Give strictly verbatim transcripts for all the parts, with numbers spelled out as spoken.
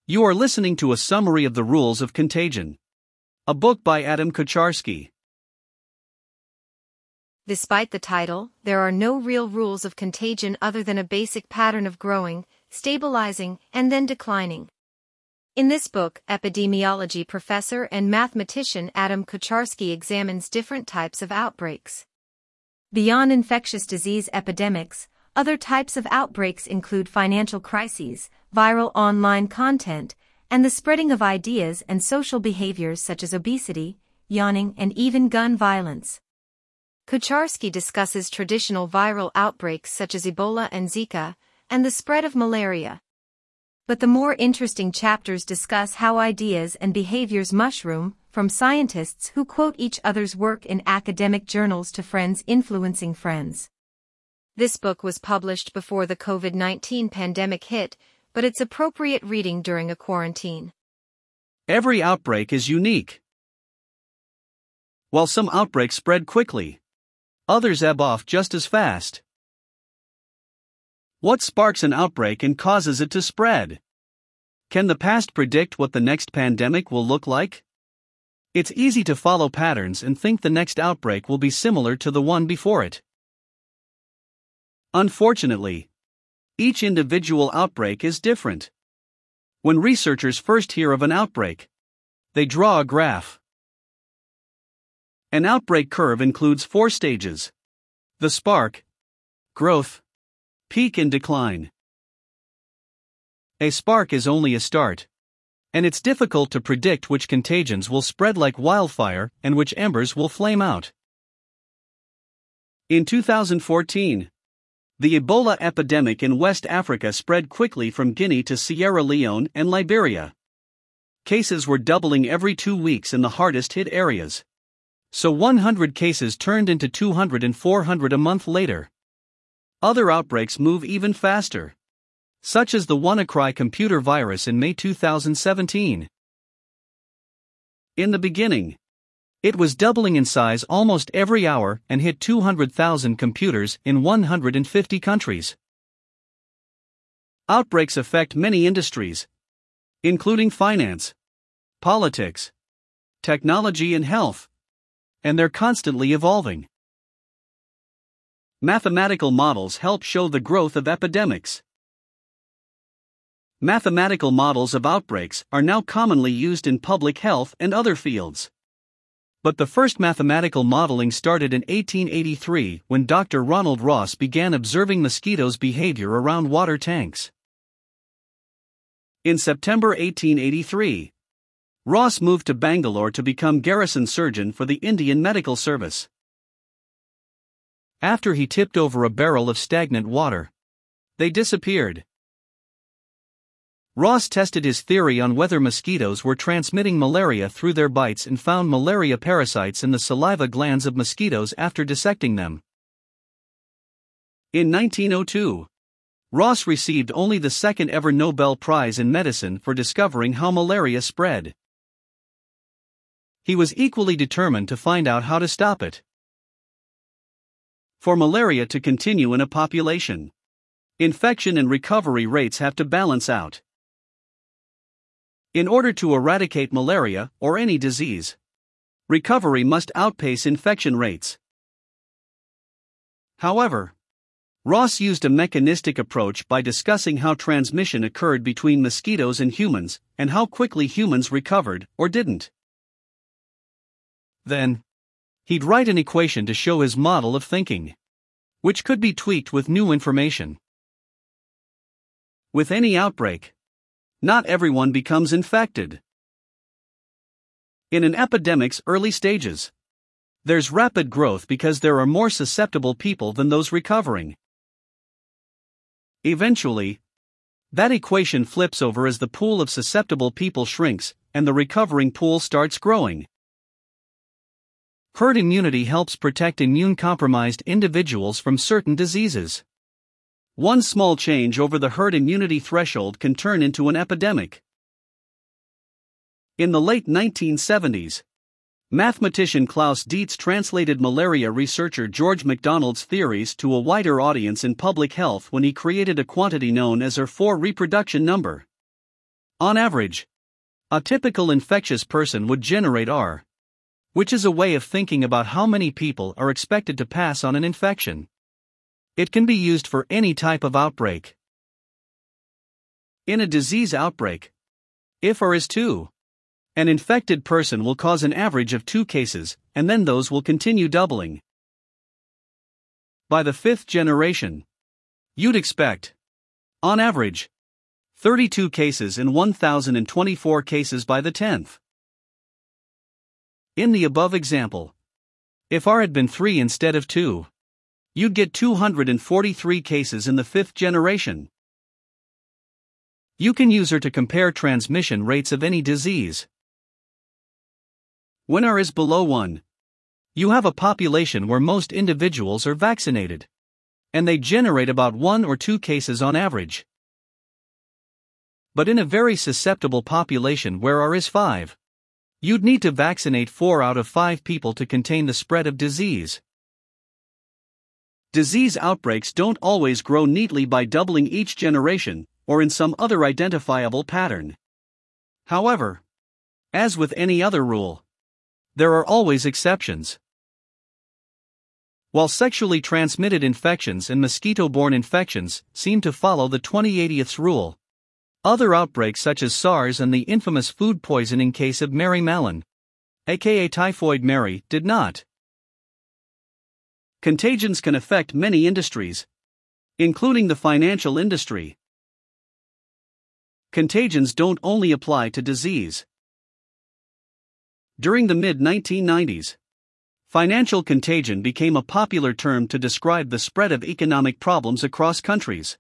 You are listening to a summary of the rules of contagion. A book by Adam Kucharski. Despite the title, there are no real rules of contagion other than a basic pattern of growing, stabilizing, and then declining. In this book, epidemiology professor and mathematician Adam Kucharski examines different types of outbreaks. Beyond infectious disease epidemics, other types of outbreaks include financial crises, viral online content, and the spreading of ideas and social behaviors such as obesity, yawning, and even gun violence. Kucharski discusses traditional viral outbreaks such as Ebola and Zika, and the spread of malaria. But the more interesting chapters discuss how ideas and behaviors mushroom, from scientists who quote each other's work in academic journals to friends influencing friends. This book was published before the COVID nineteen pandemic hit, but it's appropriate reading during a quarantine. Every outbreak is unique. While some outbreaks spread quickly, others ebb off just as fast. What sparks an outbreak and causes it to spread? Can the past predict what the next pandemic will look like? It's easy to follow patterns and think the next outbreak will be similar to the one before it. Unfortunately, each individual outbreak is different. When researchers first hear of an outbreak, they draw a graph. An outbreak curve includes four stages: the spark, growth, peak, and decline. A spark is only a start, and it's difficult to predict which contagions will spread like wildfire and which embers will flame out. In two thousand fourteen, the Ebola epidemic in West Africa spread quickly from Guinea to Sierra Leone and Liberia. Cases were doubling every two weeks in the hardest-hit areas. So one hundred cases turned into two hundred and four hundred a month later. Other outbreaks move even faster, such as the WannaCry computer virus in May two thousand seventeen. In the beginning, it was doubling in size almost every hour and hit two hundred thousand computers in one hundred fifty countries. Outbreaks affect many industries, including finance, politics, technology, and health, and they're constantly evolving. Mathematical models help show the growth of epidemics. Mathematical models of outbreaks are now commonly used in public health and other fields. But the first mathematical modeling started in eighteen eighty-three when Doctor Ronald Ross began observing mosquitoes' behavior around water tanks. In September eighteen eighty-three, Ross moved to Bangalore to become garrison surgeon for the Indian Medical Service. After he tipped over a barrel of stagnant water, they disappeared. Ross tested his theory on whether mosquitoes were transmitting malaria through their bites and found malaria parasites in the saliva glands of mosquitoes after dissecting them. In nineteen oh two, Ross received only the second ever Nobel Prize in Medicine for discovering how malaria spread. He was equally determined to find out how to stop it. For malaria to continue in a population, infection and recovery rates have to balance out. In order to eradicate malaria or any disease, recovery must outpace infection rates. However, Ross used a mechanistic approach by discussing how transmission occurred between mosquitoes and humans, and how quickly humans recovered or didn't. Then, he'd write an equation to show his model of thinking, which could be tweaked with new information. With any outbreak, not everyone becomes infected. In an epidemic's early stages, there's rapid growth because there are more susceptible people than those recovering. Eventually, that equation flips over as the pool of susceptible people shrinks and the recovering pool starts growing. Herd immunity helps protect immune-compromised individuals from certain diseases. One small change over the herd immunity threshold can turn into an epidemic. In the late nineteen seventies, mathematician Klaus Dietz translated malaria researcher George MacDonald's theories to a wider audience in public health when he created a quantity known as R four reproduction number. On average, a typical infectious person would generate R, which is a way of thinking about how many people are expected to pass on an infection. It can be used for any type of outbreak. In a disease outbreak, if R is two, an infected person will cause an average of two cases, and then those will continue doubling. By the fifth generation, you'd expect, on average, thirty-two cases and one thousand twenty-four cases by the tenth. In the above example, if R had been three instead of two, you'd get two hundred forty-three cases in the fifth generation. You can use R to compare transmission rates of any disease. When R is below one, you have a population where most individuals are vaccinated, and they generate about one or two cases on average. But in a very susceptible population where R is five, you'd need to vaccinate four out of five people to contain the spread of disease. Disease outbreaks don't always grow neatly by doubling each generation, or in some other identifiable pattern. However, as with any other rule, there are always exceptions. While sexually transmitted infections and mosquito-borne infections seem to follow the twenty eightieths rule, other outbreaks such as SARS and the infamous food poisoning case of Mary Mallon, aka Typhoid Mary, did not. Contagions can affect many industries, including the financial industry. Contagions don't only apply to disease. During the mid nineteen nineties, financial contagion became a popular term to describe the spread of economic problems across countries.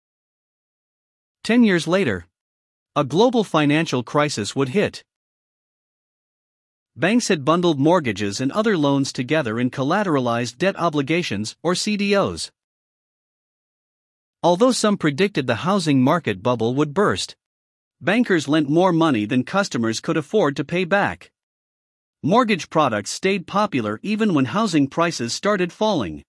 Ten years later, a global financial crisis would hit. Banks had bundled mortgages and other loans together in collateralized debt obligations, or C D Os. Although some predicted the housing market bubble would burst, bankers lent more money than customers could afford to pay back. Mortgage products stayed popular even when housing prices started falling.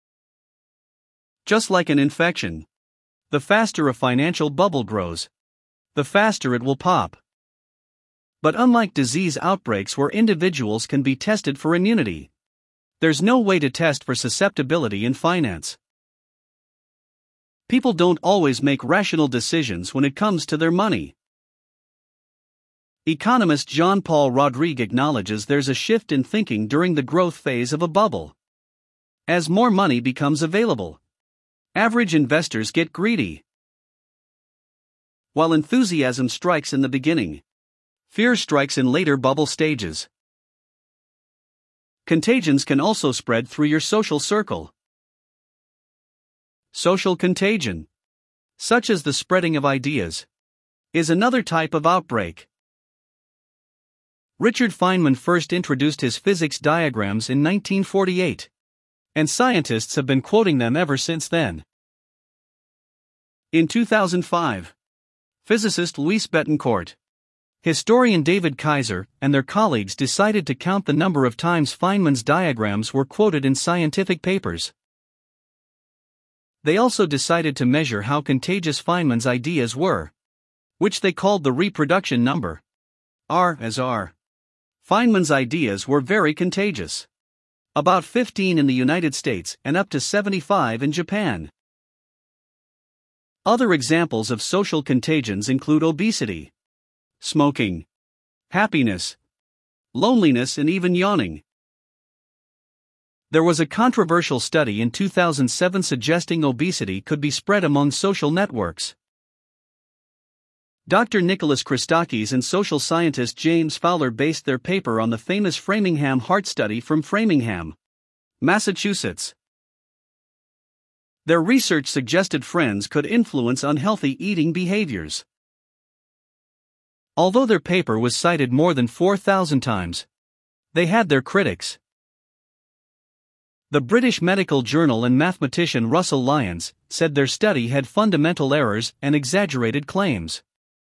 Just like an infection, the faster a financial bubble grows, the faster it will pop. But unlike disease outbreaks where individuals can be tested for immunity, there's no way to test for susceptibility in finance. People don't always make rational decisions when it comes to their money. Economist Jean-Paul Rodrigue acknowledges there's a shift in thinking during the growth phase of a bubble. As more money becomes available, average investors get greedy. While enthusiasm strikes in the beginning, fear strikes in later bubble stages. Contagions can also spread through your social circle. Social contagion, such as the spreading of ideas, is another type of outbreak. Richard Feynman first introduced his physics diagrams in nineteen forty-eight, and scientists have been quoting them ever since then. In two thousand five, physicist Luis Betancourt, historian David Kaiser, and their colleagues decided to count the number of times Feynman's diagrams were quoted in scientific papers. They also decided to measure how contagious Feynman's ideas were, which they called the reproduction number, R as R. Feynman's ideas were very contagious. About fifteen in the United States and up to seventy-five in Japan. Other examples of social contagions include obesity, smoking, happiness, loneliness, and even yawning. There was a controversial study in two thousand seven suggesting obesity could be spread among social networks. Doctor Nicholas Christakis and social scientist James Fowler based their paper on the famous Framingham Heart Study from Framingham, Massachusetts. Their research suggested friends could influence unhealthy eating behaviors. Although their paper was cited more than four thousand times, they had their critics. The British medical journal and mathematician Russell Lyons said their study had fundamental errors and exaggerated claims.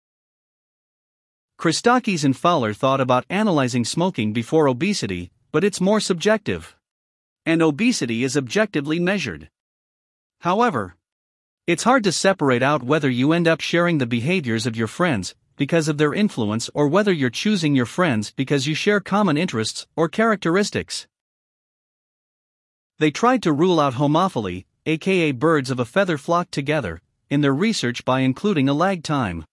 Christakis and Fowler thought about analyzing smoking before obesity, but it's more subjective. And obesity is objectively measured. However, it's hard to separate out whether you end up sharing the behaviors of your friends, because of their influence or whether you're choosing your friends because you share common interests or characteristics. They tried to rule out homophily, aka birds of a feather flock together, in their research by including a lag time.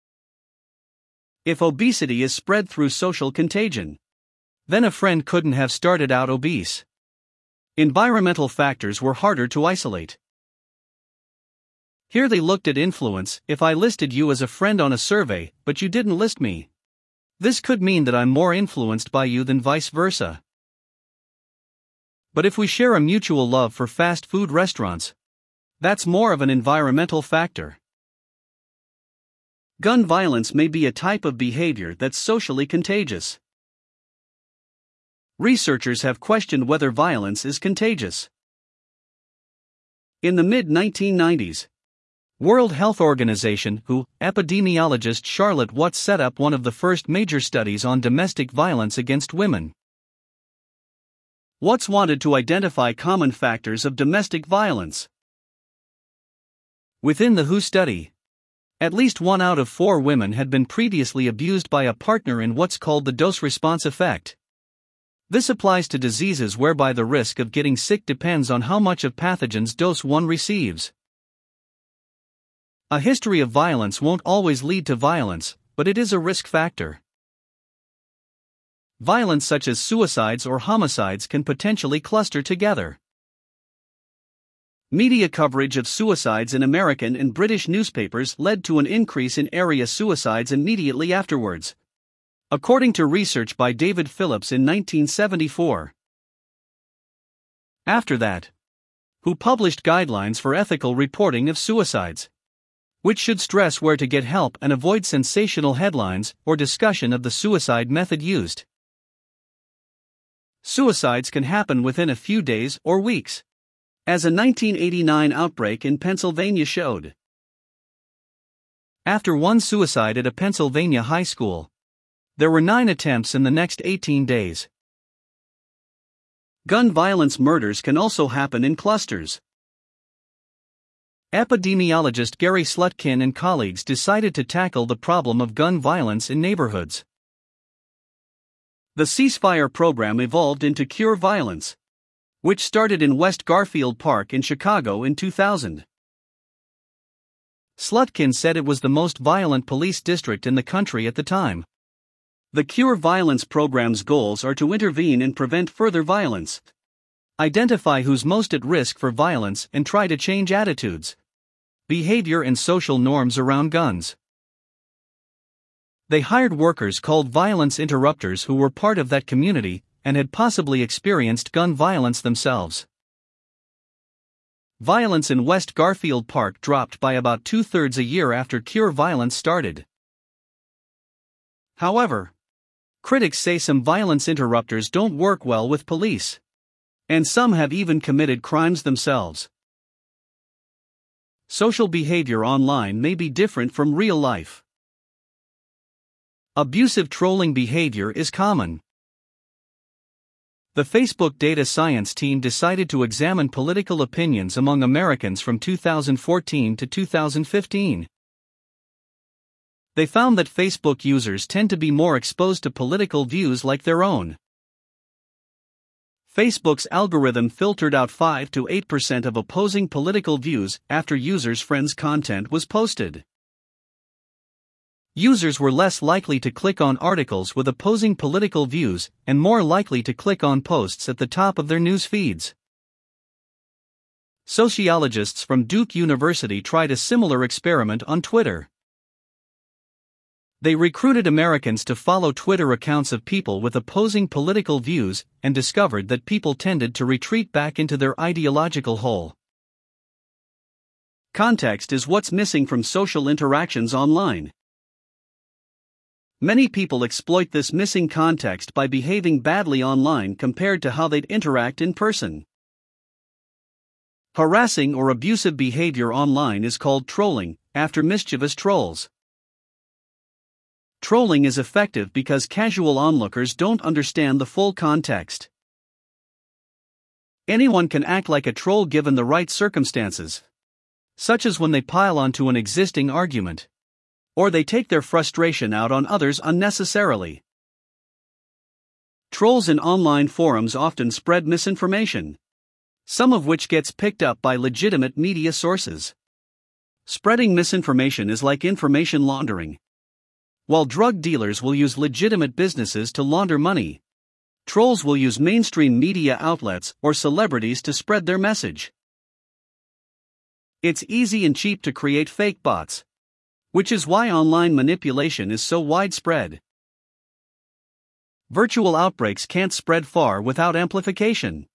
If obesity is spread through social contagion, then a friend couldn't have started out obese. Environmental factors were harder to isolate. Here they looked at influence. If I listed you as a friend on a survey, but you didn't list me, this could mean that I'm more influenced by you than vice versa. But if we share a mutual love for fast food restaurants, that's more of an environmental factor. Gun violence may be a type of behavior that's socially contagious. Researchers have questioned whether violence is contagious. In the mid nineteen nineties, World Health Organization W H O epidemiologist Charlotte Watts set up one of the first major studies on domestic violence against women. Watts wanted to identify common factors of domestic violence. Within the W H O study, at least one out of four women had been previously abused by a partner in what's called the dose-response effect. This applies to diseases whereby the risk of getting sick depends on how much of pathogens dose one receives. A history of violence won't always lead to violence, but it is a risk factor. Violence such as suicides or homicides can potentially cluster together. Media coverage of suicides in American and British newspapers led to an increase in area suicides immediately afterwards, according to research by David Phillips in nineteen seventy-four. After that, W H O published guidelines for ethical reporting of suicides, which should stress where to get help and avoid sensational headlines or discussion of the suicide method used. Suicides can happen within a few days or weeks, as a nineteen eighty-nine outbreak in Pennsylvania showed. After one suicide at a Pennsylvania high school, there were nine attempts in the next eighteen days. Gun violence murders can also happen in clusters. Epidemiologist Gary Slutkin and colleagues decided to tackle the problem of gun violence in neighborhoods. The ceasefire program evolved into Cure Violence, which started in West Garfield Park in Chicago in two thousand. Slutkin said it was the most violent police district in the country at the time. The Cure Violence program's goals are to intervene and prevent further violence, identify who's most at risk for violence, and try to change attitudes, behavior, and social norms around guns. They hired workers called violence interrupters who were part of that community and had possibly experienced gun violence themselves. Violence in West Garfield Park dropped by about two-thirds a year after Cure Violence started. However, critics say some violence interrupters don't work well with police, and some have even committed crimes themselves. Social behavior online may be different from real life. Abusive trolling behavior is common. The Facebook data science team decided to examine political opinions among Americans from two thousand fourteen to two thousand fifteen. They found that Facebook users tend to be more exposed to political views like their own. Facebook's algorithm filtered out five to eight percent of opposing political views after users' friends' content was posted. Users were less likely to click on articles with opposing political views and more likely to click on posts at the top of their news feeds. Sociologists from Duke University tried a similar experiment on Twitter. They recruited Americans to follow Twitter accounts of people with opposing political views and discovered that people tended to retreat back into their ideological hole. Context is what's missing from social interactions online. Many people exploit this missing context by behaving badly online compared to how they'd interact in person. Harassing or abusive behavior online is called trolling, after mischievous trolls. Trolling is effective because casual onlookers don't understand the full context. Anyone can act like a troll given the right circumstances, such as when they pile onto an existing argument, or they take their frustration out on others unnecessarily. Trolls in online forums often spread misinformation, some of which gets picked up by legitimate media sources. Spreading misinformation is like information laundering. While drug dealers will use legitimate businesses to launder money, trolls will use mainstream media outlets or celebrities to spread their message. It's easy and cheap to create fake bots, which is why online manipulation is so widespread. Virtual outbreaks can't spread far without amplification.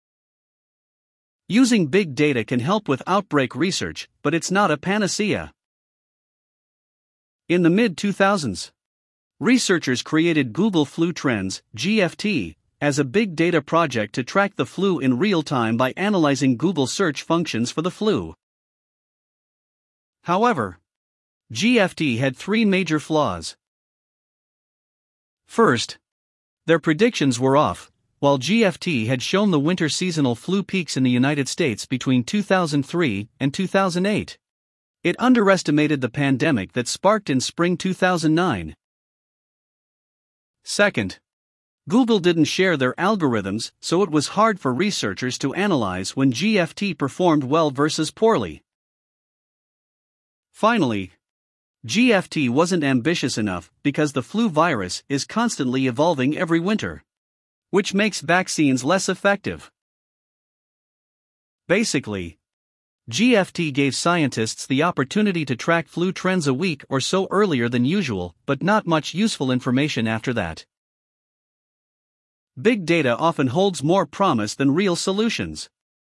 Using big data can help with outbreak research, but it's not a panacea. In the mid two thousands, researchers created Google Flu Trends, G F T, as a big data project to track the flu in real time by analyzing Google search functions for the flu. However, G F T had three major flaws. First, their predictions were off. While G F T had shown the winter seasonal flu peaks in the United States between two thousand three and two thousand eight, it underestimated the pandemic that sparked in spring two thousand nine. Second, Google didn't share their algorithms, so it was hard for researchers to analyze when G F T performed well versus poorly. Finally, G F T wasn't ambitious enough because the flu virus is constantly evolving every winter, which makes vaccines less effective. Basically, G F T gave scientists the opportunity to track flu trends a week or so earlier than usual, but not much useful information after that. Big data often holds more promise than real solutions.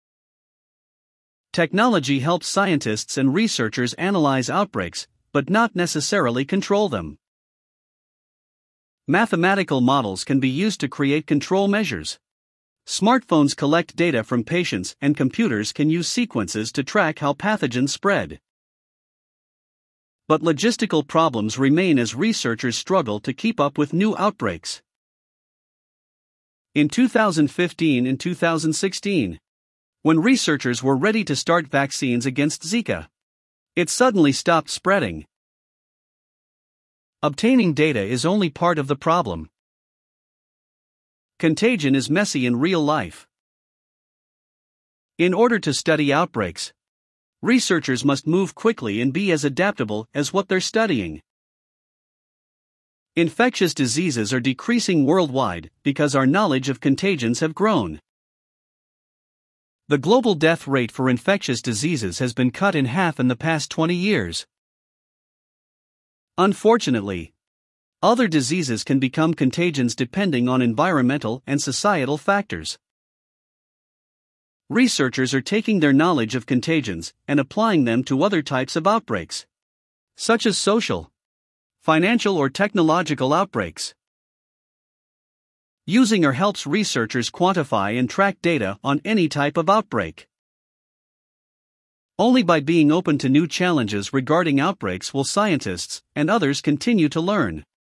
Technology helps scientists and researchers analyze outbreaks, but not necessarily control them. Mathematical models can be used to create control measures. Smartphones collect data from patients, and computers can use sequences to track how pathogens spread. But logistical problems remain as researchers struggle to keep up with new outbreaks. In two thousand fifteen and two thousand sixteen, when researchers were ready to start vaccines against Zika, it suddenly stopped spreading. Obtaining data is only part of the problem. Contagion is messy in real life. In order to study outbreaks, researchers must move quickly and be as adaptable as what they're studying. Infectious diseases are decreasing worldwide because our knowledge of contagions have grown. The global death rate for infectious diseases has been cut in half in the past twenty years. Unfortunately, other diseases can become contagions depending on environmental and societal factors. Researchers are taking their knowledge of contagions and applying them to other types of outbreaks, such as social, financial, or technological outbreaks. Usinger helps researchers quantify and track data on any type of outbreak. Only by being open to new challenges regarding outbreaks will scientists and others continue to learn.